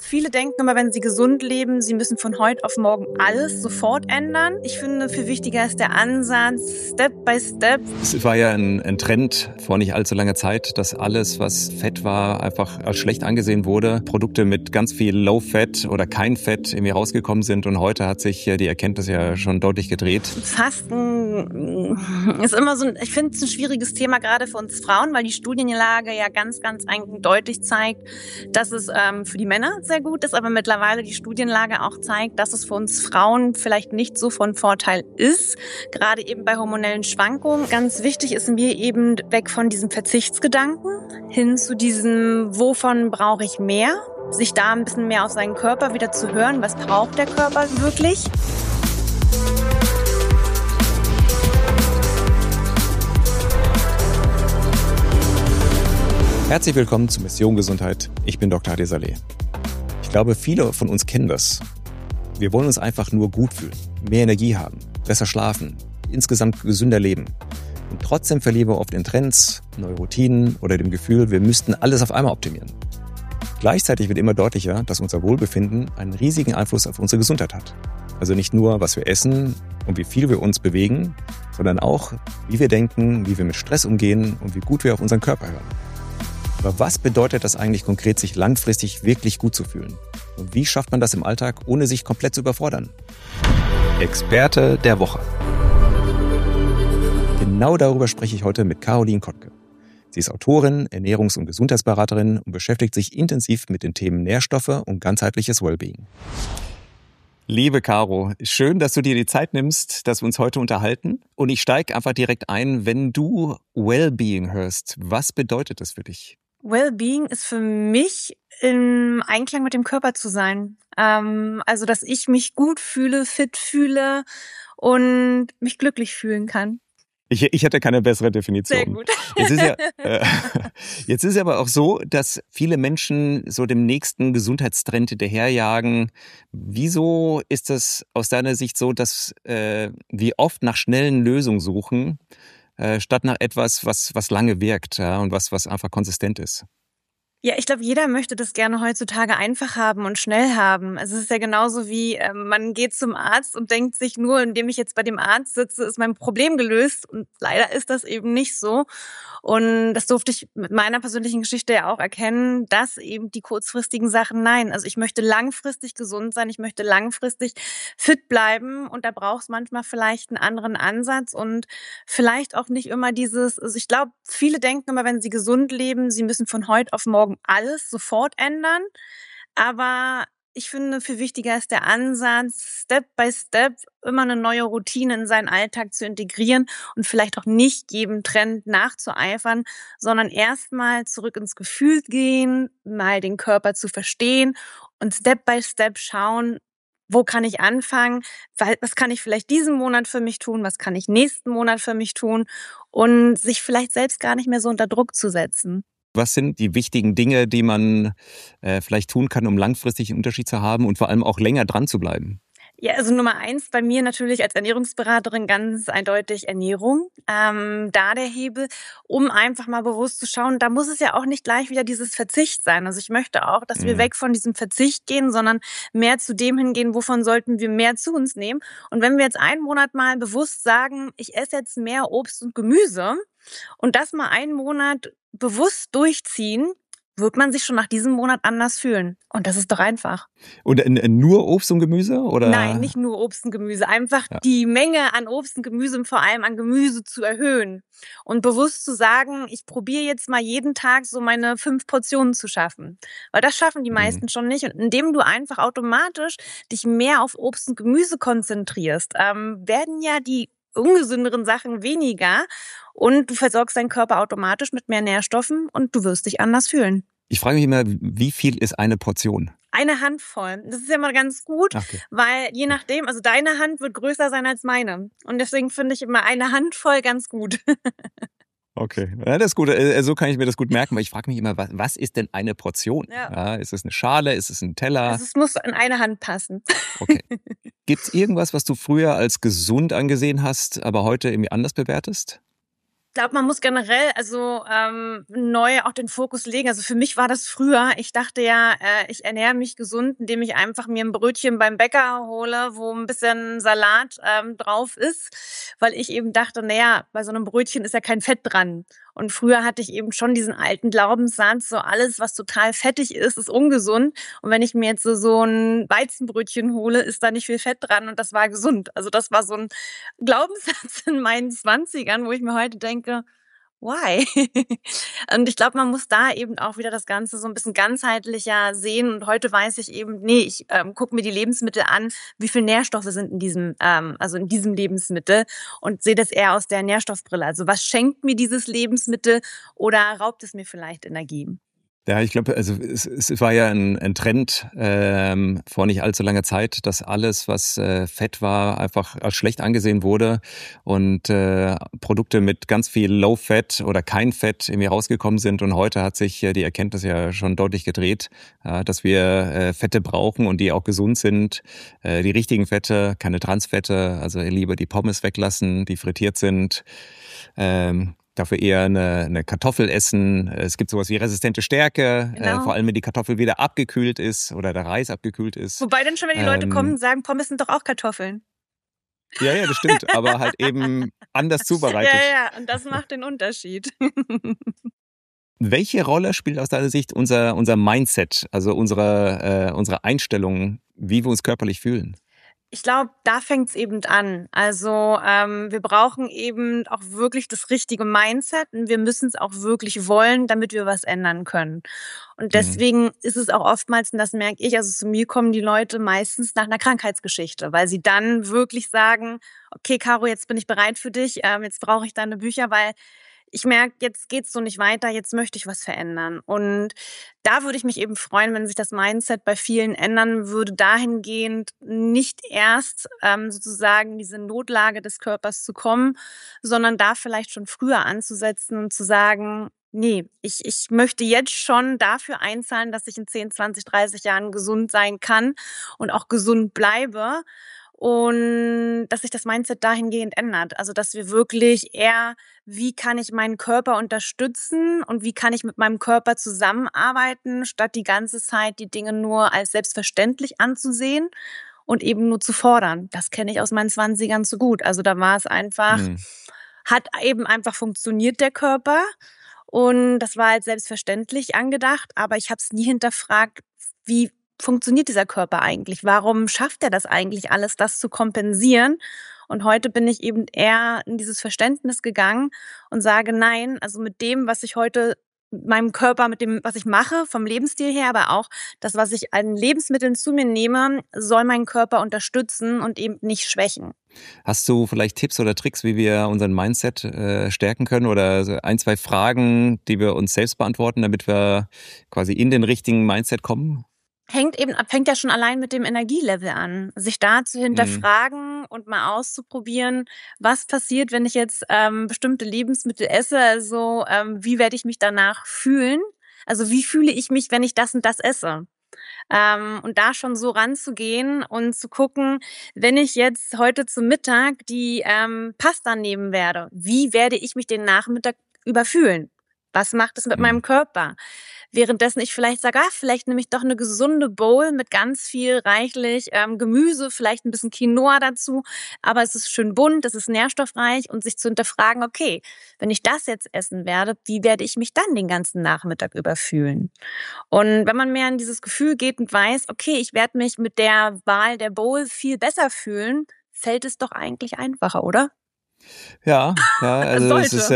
Viele denken immer, wenn sie gesund leben, sie müssen von heute auf morgen alles sofort ändern. Ich finde, viel wichtiger ist der Ansatz, Step by Step. Es war ja ein Trend vor nicht allzu langer Zeit, dass alles, was Fett war, einfach als schlecht angesehen wurde. Produkte mit ganz viel Low-Fat oder kein Fett irgendwie rausgekommen sind. Und heute hat sich die Erkenntnis ja schon deutlich gedreht. Fasten ist immer ich finde es ein schwieriges Thema, gerade für uns Frauen, weil die Studienlage ja ganz eigentlich deutlich zeigt, dass es für die Männer sehr gut ist, aber mittlerweile die Studienlage auch zeigt, dass es für uns Frauen vielleicht nicht so von Vorteil ist, gerade eben bei hormonellen Schwankungen. Ganz wichtig ist mir eben weg von diesem Verzichtsgedanken hin zu diesem, wovon brauche ich mehr? Sich da ein bisschen mehr auf seinen Körper wieder zu hören, was braucht der Körper wirklich? Herzlich willkommen zu Mission Gesundheit. Ich bin Dr. Hadi Saleh. Ich glaube, viele von uns kennen das. Wir wollen uns einfach nur gut fühlen, mehr Energie haben, besser schlafen, insgesamt gesünder leben. Und trotzdem verlieren wir oft in Trends, neue Routinen oder dem Gefühl, wir müssten alles auf einmal optimieren. Gleichzeitig wird immer deutlicher, dass unser Wohlbefinden einen riesigen Einfluss auf unsere Gesundheit hat. Also nicht nur, was wir essen und wie viel wir uns bewegen, sondern auch, wie wir denken, wie wir mit Stress umgehen und wie gut wir auf unseren Körper hören. Aber was bedeutet das eigentlich konkret, sich langfristig wirklich gut zu fühlen? Und wie schafft man das im Alltag, ohne sich komplett zu überfordern? Experte der Woche. Genau darüber spreche ich heute mit Caroline Kottke. Sie ist Autorin, Ernährungs- und Gesundheitsberaterin und beschäftigt sich intensiv mit den Themen Nährstoffe und ganzheitliches Wellbeing. Liebe Caro, schön, dass du dir die Zeit nimmst, dass wir uns heute unterhalten. Und ich steige einfach direkt ein, wenn du Wellbeing hörst, was bedeutet das für dich? Wellbeing ist für mich im Einklang mit dem Körper zu sein. Also, dass ich mich gut fühle, fit fühle und mich glücklich fühlen kann. Ich hätte keine bessere Definition. Sehr gut. Jetzt ist ja aber auch so, dass viele Menschen so dem nächsten Gesundheitstrend hinterherjagen. Wieso ist das aus deiner Sicht so, dass wir oft nach schnellen Lösungen suchen, statt nach etwas, was lange wirkt, ja, und was einfach konsistent ist? Ja, ich glaube, jeder möchte das gerne heutzutage einfach haben und schnell haben. Also es ist ja genauso wie, man geht zum Arzt und denkt sich nur, indem ich jetzt bei dem Arzt sitze, ist mein Problem gelöst. Und leider ist das eben nicht so. Und das durfte ich mit meiner persönlichen Geschichte ja auch erkennen, dass eben die kurzfristigen Sachen, nein. Also ich möchte langfristig gesund sein, ich möchte langfristig fit bleiben. Und da braucht es manchmal vielleicht einen anderen Ansatz und vielleicht auch nicht immer also ich glaube, viele denken immer, wenn sie gesund leben, sie müssen von heute auf morgen alles sofort ändern. Aber ich finde, viel wichtiger ist der Ansatz, Step by Step immer eine neue Routine in seinen Alltag zu integrieren und vielleicht auch nicht jedem Trend nachzueifern, sondern erstmal zurück ins Gefühl gehen, mal den Körper zu verstehen und Step by Step schauen, wo kann ich anfangen? Was kann ich vielleicht diesen Monat für mich tun? Was kann ich nächsten Monat für mich tun? Und sich vielleicht selbst gar nicht mehr so unter Druck zu setzen. Was sind die wichtigen Dinge, die man vielleicht tun kann, um langfristig einen Unterschied zu haben und vor allem auch länger dran zu bleiben? Ja, also Nummer 1 bei mir natürlich als Ernährungsberaterin ganz eindeutig Ernährung. Da der Hebel, um einfach mal bewusst zu schauen, da muss es ja auch nicht gleich wieder dieses Verzicht sein. Also ich möchte auch, dass wir weg von diesem Verzicht gehen, sondern mehr zu dem hingehen, wovon sollten wir mehr zu uns nehmen. Und wenn wir jetzt einen Monat mal bewusst sagen, ich esse jetzt mehr Obst und Gemüse und das mal einen Monat bewusst durchziehen, wird man sich schon nach diesem Monat anders fühlen. Und das ist doch einfach. Und nur Obst und Gemüse? Oder? Nein, nicht nur Obst und Gemüse. Einfach die Menge an Obst und Gemüse und vor allem an Gemüse zu erhöhen. Und bewusst zu sagen, ich probiere jetzt mal jeden Tag so meine 5 Portionen zu schaffen. Weil das schaffen die meisten schon nicht. Und indem du einfach automatisch dich mehr auf Obst und Gemüse konzentrierst, werden ja die ungesünderen Sachen weniger und du versorgst deinen Körper automatisch mit mehr Nährstoffen und du wirst dich anders fühlen. Ich frage mich immer, wie viel ist eine Portion? Eine Handvoll. Das ist ja mal ganz gut, okay. Weil je nachdem, also deine Hand wird größer sein als meine. Und deswegen finde ich immer eine Handvoll ganz gut. Okay, ja, das ist gut. So kann ich mir das gut merken, weil ich frage mich immer, was ist denn eine Portion? Ja, ist es eine Schale, ist es ein Teller? Also es muss in eine Hand passen. Okay. Gibt es irgendwas, was du früher als gesund angesehen hast, aber heute irgendwie anders bewertest? Ich glaube, man muss generell neu auch den Fokus legen. Also für mich war das früher, ich dachte ja, ich ernähre mich gesund, indem ich einfach mir ein Brötchen beim Bäcker hole, wo ein bisschen Salat drauf ist, weil ich eben dachte, naja, bei so einem Brötchen ist ja kein Fett dran. Und früher hatte ich eben schon diesen alten Glaubenssatz, so alles, was total fettig ist ungesund. Und wenn ich mir jetzt so ein Weizenbrötchen hole, ist da nicht viel Fett dran und das war gesund. Also das war so ein Glaubenssatz in meinen Zwanzigern, wo ich mir heute denke, why? Und ich glaube, man muss da eben auch wieder das Ganze so ein bisschen ganzheitlicher sehen. Und heute weiß ich eben, nee, ich gucke mir die Lebensmittel an, wie viel Nährstoffe sind in diesem Lebensmittel und sehe das eher aus der Nährstoffbrille. Also was schenkt mir dieses Lebensmittel oder raubt es mir vielleicht Energie? Ja, ich glaube, also es war ja ein Trend vor nicht allzu langer Zeit, dass alles, was Fett war, einfach als schlecht angesehen wurde und Produkte mit ganz viel Low-Fat oder kein Fett irgendwie rausgekommen sind. Und heute hat sich die Erkenntnis ja schon deutlich gedreht, dass wir Fette brauchen und die auch gesund sind. Die richtigen Fette, keine Transfette, also lieber die Pommes weglassen, die frittiert sind. Dafür eher eine Kartoffel essen. Es gibt sowas wie resistente Stärke, Genau. vor allem wenn die Kartoffel wieder abgekühlt ist oder der Reis abgekühlt ist. Wobei dann schon, wenn die Leute kommen und sagen, Pommes sind doch auch Kartoffeln. Ja, das stimmt, aber halt eben anders zubereitet. Ja, und das macht den Unterschied. Welche Rolle spielt aus deiner Sicht unser Mindset, also unsere Einstellung, wie wir uns körperlich fühlen? Ich glaube, da fängt's eben an. Also wir brauchen eben auch wirklich das richtige Mindset und wir müssen es auch wirklich wollen, damit wir was ändern können. Und deswegen ist es auch oftmals, und das merke ich, also zu mir kommen die Leute meistens nach einer Krankheitsgeschichte, weil sie dann wirklich sagen, okay, Caro, jetzt bin ich bereit für dich, jetzt brauche ich deine Bücher, weil ich merke, jetzt geht's so nicht weiter, jetzt möchte ich was verändern. Und da würde ich mich eben freuen, wenn sich das Mindset bei vielen ändern würde, dahingehend nicht erst sozusagen diese Notlage des Körpers zu kommen, sondern da vielleicht schon früher anzusetzen und zu sagen, nee, ich möchte jetzt schon dafür einzahlen, dass ich in 10, 20, 30 Jahren gesund sein kann und auch gesund bleibe. Und dass sich das Mindset dahingehend ändert. Also, dass wir wirklich eher, wie kann ich meinen Körper unterstützen und wie kann ich mit meinem Körper zusammenarbeiten, statt die ganze Zeit die Dinge nur als selbstverständlich anzusehen und eben nur zu fordern. Das kenne ich aus meinen 20ern zu gut. Also da war es einfach, hat eben einfach funktioniert der Körper und das war halt selbstverständlich angedacht, aber ich habe es nie hinterfragt, wie funktioniert dieser Körper eigentlich? Warum schafft er das eigentlich alles, das zu kompensieren? Und heute bin ich eben eher in dieses Verständnis gegangen und sage, nein, also mit dem, was ich heute mit meinem Körper, mit dem, was ich mache, vom Lebensstil her, aber auch das, was ich an Lebensmitteln zu mir nehme, soll meinen Körper unterstützen und eben nicht schwächen. Hast du vielleicht Tipps oder Tricks, wie wir unseren Mindset stärken können oder so ein, zwei Fragen, die wir uns selbst beantworten, damit wir quasi in den richtigen Mindset kommen? Fängt ja schon allein mit dem Energielevel an, sich da zu hinterfragen und mal auszuprobieren, was passiert, wenn ich jetzt bestimmte Lebensmittel esse, also wie werde ich mich danach fühlen, also wie fühle ich mich, wenn ich das und das esse. Und da schon so ranzugehen und zu gucken, wenn ich jetzt heute zum Mittag die Pasta nehmen werde, wie werde ich mich den Nachmittag über fühlen? Was macht es mit meinem Körper? Währenddessen ich vielleicht sage, vielleicht nehme ich doch eine gesunde Bowl mit ganz viel reichlich Gemüse, vielleicht ein bisschen Quinoa dazu, aber es ist schön bunt, es ist nährstoffreich und sich zu hinterfragen, okay, wenn ich das jetzt essen werde, wie werde ich mich dann den ganzen Nachmittag über fühlen? Und wenn man mehr in dieses Gefühl geht und weiß, okay, ich werde mich mit der Wahl der Bowl viel besser fühlen, fällt es doch eigentlich einfacher, oder? Ja, also es ist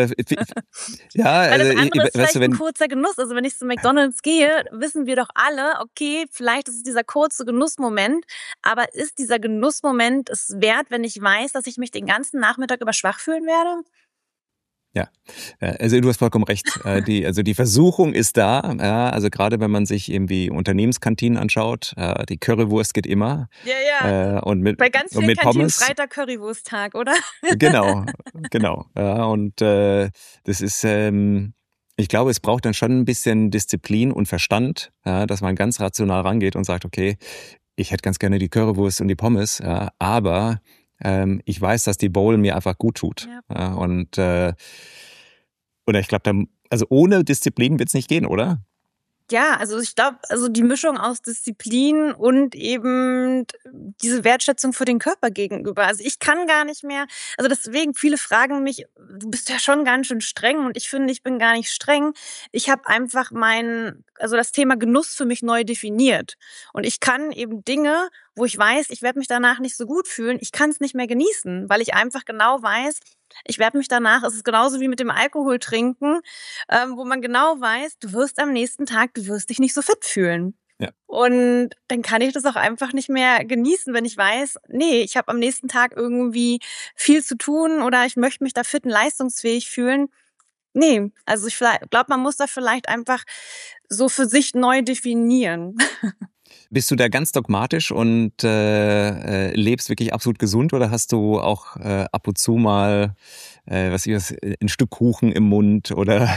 ja, Weil also das andere ist weißt vielleicht du, ein kurzer Genuss. Also wenn ich zu McDonald's gehe, wissen wir doch alle, okay, vielleicht ist es dieser kurze Genussmoment, aber ist dieser Genussmoment es wert, wenn ich weiß, dass ich mich den ganzen Nachmittag über schwach fühlen werde? ja, also du hast vollkommen recht. Die Versuchung ist da. Ja, also gerade wenn man sich irgendwie Unternehmenskantinen anschaut, die Currywurst geht immer. Ja. Und mit Bei ganz und vielen mit Kantinen Pommes. Freitag Currywursttag, oder? Genau. Ja, und das ist, ich glaube, es braucht dann schon ein bisschen Disziplin und Verstand, ja, dass man ganz rational rangeht und sagt, okay, ich hätte ganz gerne die Currywurst und die Pommes, ja, aber ich weiß, dass die Bowl mir einfach gut tut. Ja. Ja, und Oder ich glaube, also ohne Disziplin wird's nicht gehen, oder? Ja, also ich glaube, also die Mischung aus Disziplin und eben diese Wertschätzung für den Körper gegenüber. Also ich kann gar nicht mehr, also deswegen, viele fragen mich, du bist ja schon ganz schön streng und ich finde, ich bin gar nicht streng. Ich habe einfach also das Thema Genuss für mich neu definiert. Und ich kann eben Dinge, wo ich weiß, ich werde mich danach nicht so gut fühlen, ich kann es nicht mehr genießen, weil ich einfach genau weiß, ich werde mich danach, es ist genauso wie mit dem Alkohol trinken, wo man genau weiß, du wirst am nächsten Tag, du wirst dich nicht so fit fühlen. Ja. Und dann kann ich das auch einfach nicht mehr genießen, wenn ich weiß, nee, ich habe am nächsten Tag irgendwie viel zu tun oder ich möchte mich da fit und leistungsfähig fühlen. Nee, also ich glaube, man muss da vielleicht einfach so für sich neu definieren. Bist du da ganz dogmatisch und lebst wirklich absolut gesund oder hast du auch ab und zu mal ein Stück Kuchen im Mund oder?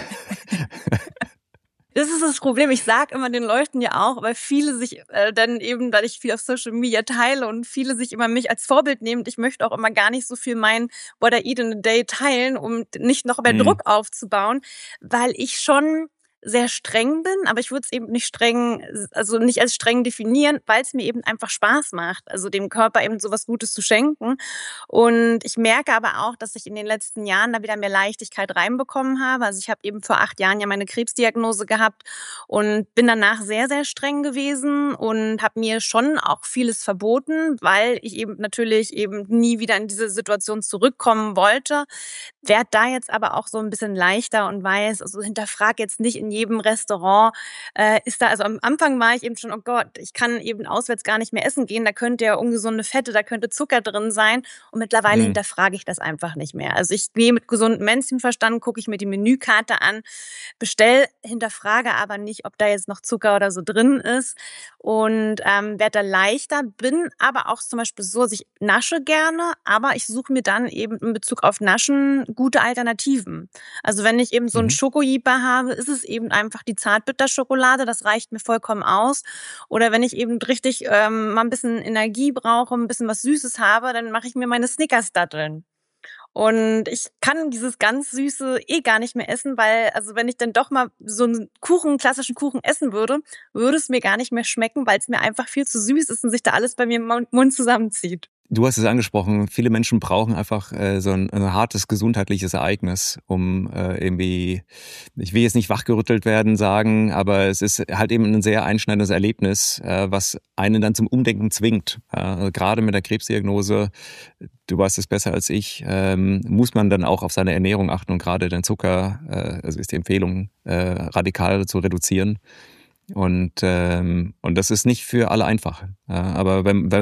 Das ist das Problem. Ich sage immer den Leuten ja auch, weil viele sich dann eben, weil ich viel auf Social Media teile und viele sich immer mich als Vorbild nehmen. Ich möchte auch immer gar nicht so viel mein What I Eat in a Day teilen, um nicht noch mehr Druck aufzubauen, weil ich schon sehr streng bin, aber ich würde es eben nicht streng, also nicht als streng definieren, weil es mir eben einfach Spaß macht, also dem Körper eben sowas Gutes zu schenken. Und ich merke aber auch, dass ich in den letzten Jahren da wieder mehr Leichtigkeit reinbekommen habe. Also ich habe eben vor 8 Jahren ja meine Krebsdiagnose gehabt und bin danach sehr, sehr streng gewesen und habe mir schon auch vieles verboten, weil ich eben natürlich eben nie wieder in diese Situation zurückkommen wollte. Werd da jetzt aber auch so ein bisschen leichter und weiß, also hinterfrag jetzt nicht in jedem Restaurant, also am Anfang war ich eben schon, oh Gott, ich kann eben auswärts gar nicht mehr essen gehen, da könnte ja ungesunde Fette, da könnte Zucker drin sein und mittlerweile hinterfrage ich das einfach nicht mehr. Also ich gehe mit gesundem Menschenverstand, gucke ich mir die Menükarte an, hinterfrage aber nicht, ob da jetzt noch Zucker oder so drin ist und werde da leichter, bin aber auch zum Beispiel so, also ich nasche gerne, aber ich suche mir dann eben in Bezug auf Naschen gute Alternativen. Also wenn ich eben so einen Schokojeeper habe, ist es eben einfach die Zartbitterschokolade, das reicht mir vollkommen aus. Oder wenn ich eben richtig mal ein bisschen Energie brauche, ein bisschen was Süßes habe, dann mache ich mir meine Snickers-Datteln. Und ich kann dieses ganz Süße gar nicht mehr essen, weil, also wenn ich dann doch mal so einen klassischen Kuchen essen würde, würde es mir gar nicht mehr schmecken, weil es mir einfach viel zu süß ist und sich da alles bei mir im Mund zusammenzieht. Du hast es angesprochen, viele Menschen brauchen einfach so ein hartes gesundheitliches Ereignis, um irgendwie, ich will jetzt nicht wachgerüttelt werden sagen, aber es ist halt eben ein sehr einschneidendes Erlebnis, was einen dann zum Umdenken zwingt. Gerade mit der Krebsdiagnose, du weißt es besser als ich, muss man dann auch auf seine Ernährung achten und gerade den Zucker, also ist die Empfehlung, radikal zu reduzieren. Und das ist nicht für alle einfach. Aber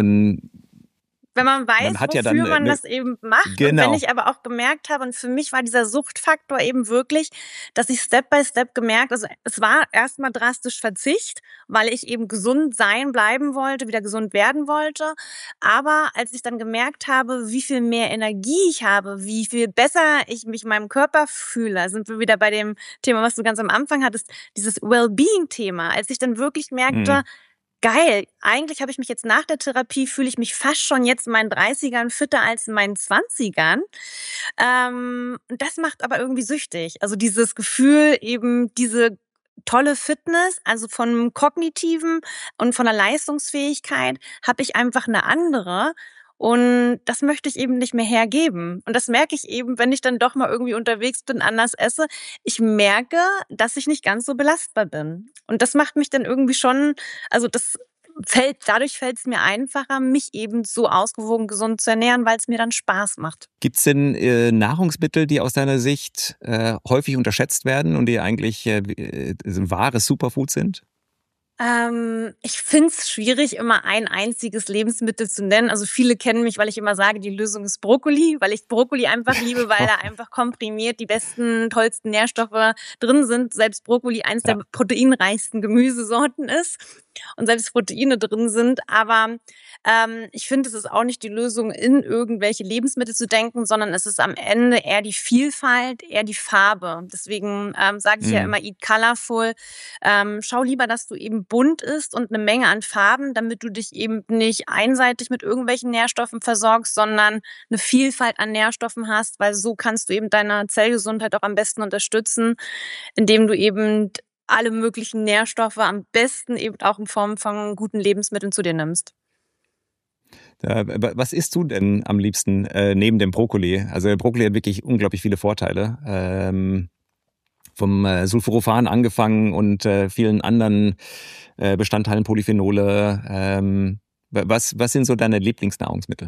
wenn man weiß, wofür man das eben macht. Genau. Und wenn ich aber auch gemerkt habe, und für mich war dieser Suchtfaktor eben wirklich, dass ich Step by Step gemerkt, also es war erstmal drastisch Verzicht, weil ich eben gesund bleiben wollte, wieder gesund werden wollte. Aber als ich dann gemerkt habe, wie viel mehr Energie ich habe, wie viel besser ich mich in meinem Körper fühle, sind wir wieder bei dem Thema, was du ganz am Anfang hattest, dieses Wellbeing-Thema. Als ich dann wirklich merkte, geil, eigentlich habe ich mich jetzt nach der Therapie, fühle ich mich fast schon jetzt in meinen 30ern fitter als in meinen 20ern. Das macht aber irgendwie süchtig. Also dieses Gefühl, eben diese tolle Fitness, also vom Kognitiven und von der Leistungsfähigkeit habe ich einfach eine andere. Und das möchte ich eben nicht mehr hergeben. Und das merke ich eben, wenn ich dann doch mal irgendwie unterwegs bin, anders esse. Ich merke, dass ich nicht ganz so belastbar bin. Und das macht mich dann irgendwie schon, also dadurch fällt es mir einfacher, mich eben so ausgewogen gesund zu ernähren, weil es mir dann Spaß macht. Gibt es denn Nahrungsmittel, die aus deiner Sicht häufig unterschätzt werden und die eigentlich wahre Superfood sind? Ich find's schwierig, immer ein einziges Lebensmittel zu nennen. Also viele kennen mich, weil ich immer sage, die Lösung ist Brokkoli, weil ich Brokkoli einfach liebe, weil da einfach komprimiert die besten, tollsten Nährstoffe drin sind. Selbst Brokkoli eins der proteinreichsten Gemüsesorten ist und selbst Proteine drin sind. Aber ich finde, es ist auch nicht die Lösung, in irgendwelche Lebensmittel zu denken, sondern es ist am Ende eher die Vielfalt, eher die Farbe. Deswegen sage ich ja immer, eat colorful. Schau lieber, dass du eben eben bunt ist und eine Menge an Farben, damit du dich eben nicht einseitig mit irgendwelchen Nährstoffen versorgst, sondern eine Vielfalt an Nährstoffen hast, weil so kannst du eben deine Zellgesundheit auch am besten unterstützen, indem du eben alle möglichen Nährstoffe am besten eben auch in Form von guten Lebensmitteln zu dir nimmst. Was isst du denn am liebsten neben dem Brokkoli? Also der Brokkoli hat wirklich unglaublich viele Vorteile. Vom Sulforophan angefangen und vielen anderen Bestandteilen, Polyphenole. Was sind so deine Lieblingsnahrungsmittel?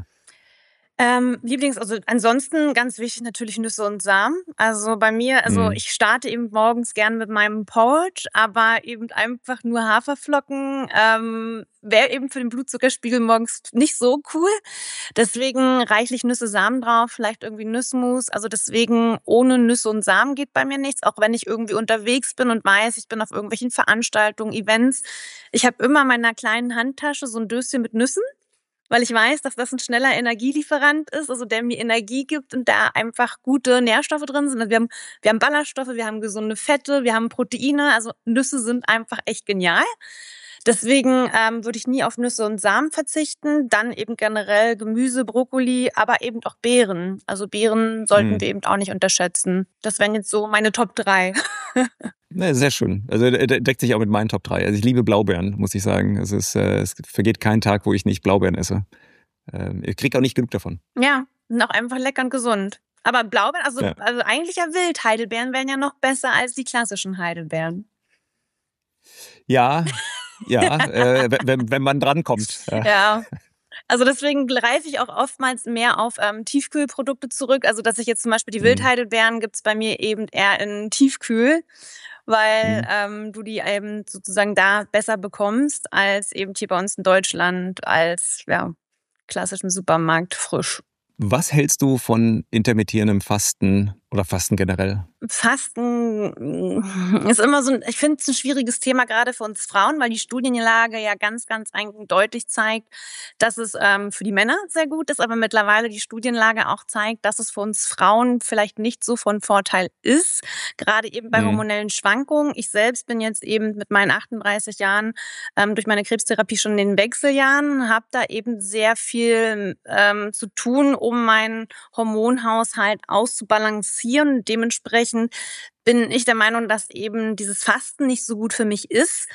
Also ansonsten ganz wichtig natürlich Nüsse und Samen. Also bei mir, ich starte eben morgens gern mit meinem Porridge, aber eben einfach nur Haferflocken wäre eben für den Blutzuckerspiegel morgens nicht so cool. Deswegen reichlich Nüsse, Samen drauf, vielleicht irgendwie Nussmus. Also deswegen ohne Nüsse und Samen geht bei mir nichts, auch wenn ich irgendwie unterwegs bin und weiß, ich bin auf irgendwelchen Veranstaltungen, Events. Ich habe immer in meiner kleinen Handtasche so ein Döschen mit Nüssen, weil ich weiß, dass das ein schneller Energielieferant ist, also der mir Energie gibt und da einfach gute Nährstoffe drin sind. Also wir haben Ballaststoffe, wir haben gesunde Fette, wir haben Proteine, also Nüsse sind einfach echt genial. Deswegen würde ich nie auf Nüsse und Samen verzichten. Dann eben generell Gemüse, Brokkoli, aber eben auch Beeren. Also Beeren sollten wir eben auch nicht unterschätzen. Das wären jetzt so meine Top 3. Ja, sehr schön. Also deckt sich auch mit meinen Top 3. Also ich liebe Blaubeeren, muss ich sagen. Es vergeht kein Tag, wo ich nicht Blaubeeren esse. Ich kriege auch nicht genug davon. Ja, sind auch einfach lecker und gesund. Aber Blaubeeren, also eigentlich ja Wildheidelbeeren wären ja noch besser als die klassischen Heidelbeeren. Ja, wenn man drankommt. Ja. Also deswegen greife ich auch oftmals mehr auf Tiefkühlprodukte zurück. Also dass ich jetzt zum Beispiel die Wildheidelbeeren gibt's bei mir eben eher in Tiefkühl, weil du die eben sozusagen da besser bekommst als eben hier bei uns in Deutschland als klassischen Supermarkt frisch. Was hältst du von intermittierendem Fasten oder Fasten generell? Fasten ist immer ich finde es ein schwieriges Thema, gerade für uns Frauen, weil die Studienlage ja ganz, ganz deutlich zeigt, dass es für die Männer sehr gut ist, aber mittlerweile die Studienlage auch zeigt, dass es für uns Frauen vielleicht nicht so von Vorteil ist, gerade eben bei hormonellen Schwankungen. Ich selbst bin jetzt eben mit meinen 38 Jahren durch meine Krebstherapie schon in den Wechseljahren, habe da eben sehr viel zu tun, um meinen Hormonhaushalt auszubalancieren. Dementsprechend bin ich der Meinung, dass eben dieses Fasten nicht so gut für mich ist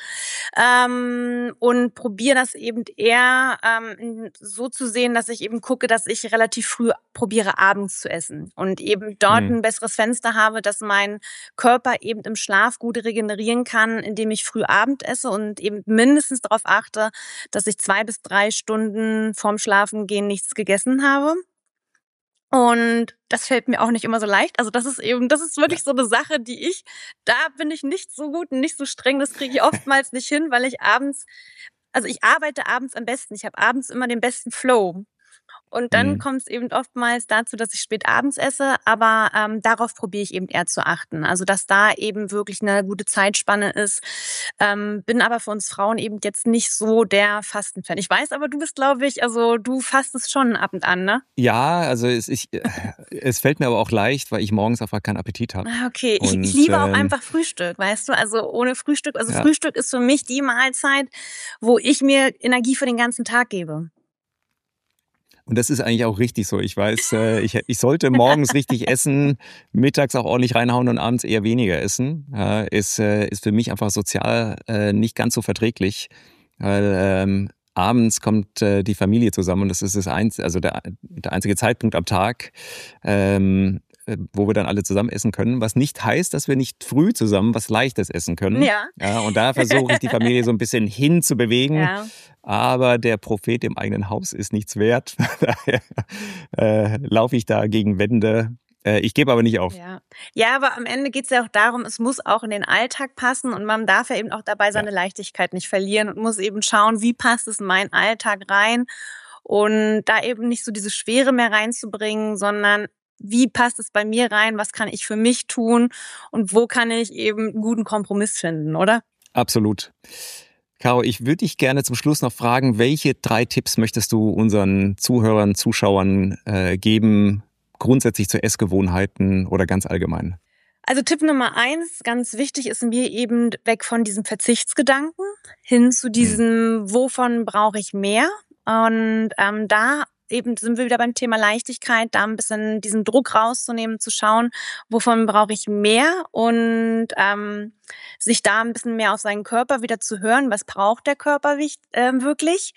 und probiere das eben eher so zu sehen, dass ich eben gucke, dass ich relativ früh probiere, abends zu essen und eben dort ein besseres Fenster habe, dass mein Körper eben im Schlaf gut regenerieren kann, indem ich früh Abend esse und eben mindestens darauf achte, dass ich 2 bis 3 Stunden vorm Schlafengehen nichts gegessen habe. Und das fällt mir auch nicht immer so leicht. Also das ist wirklich so eine Sache, da bin ich nicht so gut und nicht so streng. Das kriege ich oftmals nicht hin, weil ich arbeite abends am besten. Ich habe abends immer den besten Flow. Und dann kommt es eben oftmals dazu, dass ich spät abends esse, aber darauf probiere ich eben eher zu achten. Also dass da eben wirklich eine gute Zeitspanne ist. Bin aber für uns Frauen eben jetzt nicht so der Fastenfan. Ich weiß aber, du bist, glaube ich, also du fastest schon ab und an, ne? Ja, also es fällt mir aber auch leicht, weil ich morgens einfach keinen Appetit habe. Okay, ich liebe auch einfach Frühstück, weißt du? Also ohne Frühstück, Frühstück ist für mich die Mahlzeit, wo ich mir Energie für den ganzen Tag gebe. Und das ist eigentlich auch richtig so. Ich weiß, ich sollte morgens richtig essen, mittags auch ordentlich reinhauen und abends eher weniger essen. Ist für mich einfach sozial nicht ganz so verträglich, weil abends kommt die Familie zusammen und das ist der einzige Zeitpunkt am Tag, wo wir dann alle zusammen essen können, was nicht heißt, dass wir nicht früh zusammen was Leichtes essen können. Ja. Und da versuche ich, die Familie so ein bisschen hinzubewegen. Ja. Aber der Prophet im eigenen Haus ist nichts wert. Daher laufe ich da gegen Wände. Ich gebe aber nicht auf. Ja, aber am Ende geht es ja auch darum, es muss auch in den Alltag passen und man darf ja eben auch dabei seine Leichtigkeit nicht verlieren und muss eben schauen, wie passt es in meinen Alltag rein und da eben nicht so diese Schwere mehr reinzubringen, sondern wie passt es bei mir rein, was kann ich für mich tun und wo kann ich eben einen guten Kompromiss finden, oder? Absolut. Caro, ich würde dich gerne zum Schluss noch fragen, welche 3 Tipps möchtest du unseren Zuhörern, Zuschauern geben, grundsätzlich zu Essgewohnheiten oder ganz allgemein? Also Tipp Nummer 1, ganz wichtig ist mir eben weg von diesem Verzichtsgedanken hin zu diesem, wovon brauche ich mehr? Und da eben sind wir wieder beim Thema Leichtigkeit, da ein bisschen diesen Druck rauszunehmen, zu schauen, wovon brauche ich mehr und sich da ein bisschen mehr auf seinen Körper wieder zu hören, was braucht der Körper wirklich.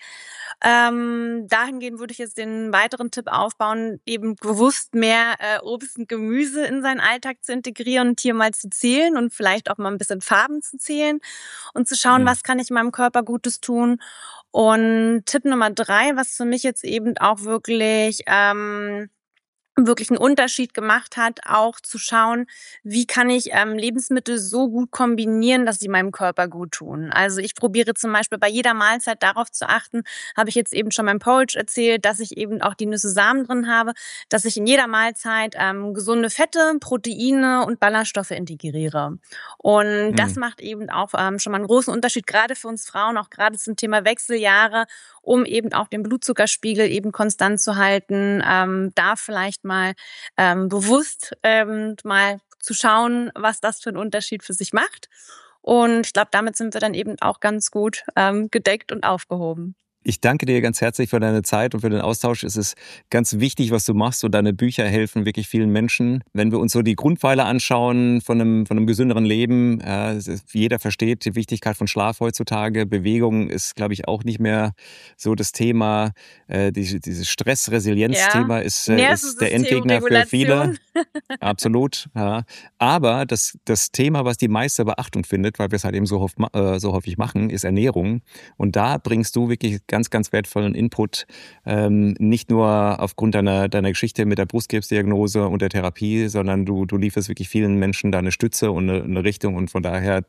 Dahingehend würde ich jetzt den weiteren Tipp aufbauen, eben bewusst mehr Obst und Gemüse in seinen Alltag zu integrieren und hier mal zu zählen und vielleicht auch mal ein bisschen Farben zu zählen und zu schauen, was kann ich meinem Körper Gutes tun. Und Tipp Nummer 3, was für mich jetzt eben auch wirklich einen Unterschied gemacht hat, auch zu schauen, wie kann ich Lebensmittel so gut kombinieren, dass sie meinem Körper gut tun. Also ich probiere zum Beispiel bei jeder Mahlzeit darauf zu achten, habe ich jetzt eben schon beim Porridge erzählt, dass ich eben auch die Nüsse Samen drin habe, dass ich in jeder Mahlzeit gesunde Fette, Proteine und Ballaststoffe integriere. Und das macht eben auch schon mal einen großen Unterschied, gerade für uns Frauen, auch gerade zum Thema Wechseljahre, um eben auch den Blutzuckerspiegel eben konstant zu halten, da vielleicht mal bewusst mal zu schauen, was das für einen Unterschied für sich macht. Und ich glaube, damit sind wir dann eben auch ganz gut gedeckt und aufgehoben. Ich danke dir ganz herzlich für deine Zeit und für den Austausch. Es ist ganz wichtig, was du machst, und deine Bücher helfen wirklich vielen Menschen. Wenn wir uns so die Grundpfeiler anschauen von einem gesünderen Leben, jeder versteht die Wichtigkeit von Schlaf heutzutage. Bewegung ist, glaube ich, auch nicht mehr so das Thema. Dieses Stress-Resilienz-Thema ist der Endgegner für viele. Absolut. Ja. Aber das Thema, was die meiste Beachtung findet, weil wir es halt eben so häufig machen, ist Ernährung. Und da bringst du wirklich ganz, ganz wertvollen Input, nicht nur aufgrund deiner Geschichte mit der Brustkrebsdiagnose und der Therapie, sondern du lieferst wirklich vielen Menschen da eine Stütze und eine Richtung, und von daher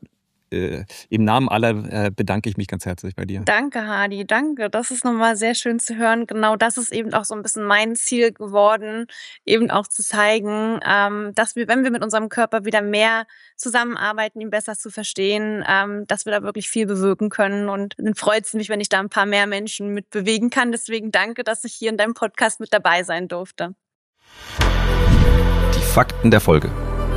im Namen aller bedanke ich mich ganz herzlich bei dir. Danke, Hadi, danke. Das ist nochmal sehr schön zu hören. Genau das ist eben auch so ein bisschen mein Ziel geworden, eben auch zu zeigen, dass wir, wenn wir mit unserem Körper wieder mehr zusammenarbeiten, ihn besser zu verstehen, dass wir da wirklich viel bewirken können. Und dann freut es mich, wenn ich da ein paar mehr Menschen mit bewegen kann. Deswegen danke, dass ich hier in deinem Podcast mit dabei sein durfte. Die Fakten der Folge.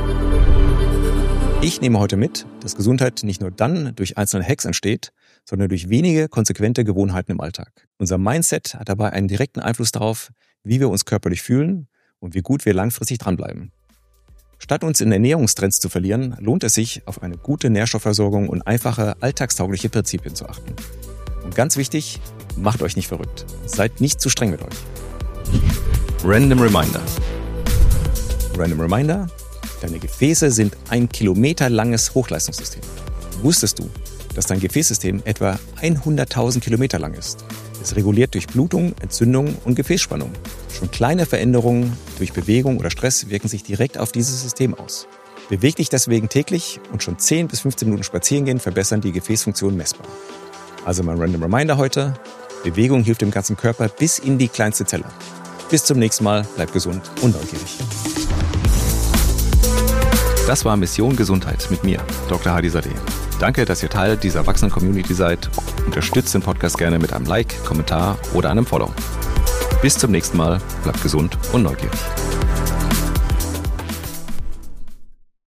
Ich nehme heute mit, dass Gesundheit nicht nur dann durch einzelne Hacks entsteht, sondern durch wenige konsequente Gewohnheiten im Alltag. Unser Mindset hat dabei einen direkten Einfluss darauf, wie wir uns körperlich fühlen und wie gut wir langfristig dranbleiben. Statt uns in Ernährungstrends zu verlieren, lohnt es sich, auf eine gute Nährstoffversorgung und einfache, alltagstaugliche Prinzipien zu achten. Und ganz wichtig, macht euch nicht verrückt. Seid nicht zu streng mit euch. Random Reminder. Random Reminder: Deine Gefäße sind ein kilometerlanges Hochleistungssystem. Wusstest du, dass dein Gefäßsystem etwa 100.000 Kilometer lang ist? Es reguliert durch Blutung, Entzündung und Gefäßspannung. Schon kleine Veränderungen durch Bewegung oder Stress wirken sich direkt auf dieses System aus. Beweg dich deswegen täglich, und schon 10 bis 15 Minuten Spazierengehen verbessern die Gefäßfunktion messbar. Also mein Random Reminder heute: Bewegung hilft dem ganzen Körper bis in die kleinste Zelle. Bis zum nächsten Mal, bleib gesund und neugierig. Das war Mission Gesundheit mit mir, Dr. Hadi Sadeh. Danke, dass ihr Teil dieser wachsenden Community seid. Unterstützt den Podcast gerne mit einem Like, Kommentar oder einem Follow. Bis zum nächsten Mal, bleibt gesund und neugierig.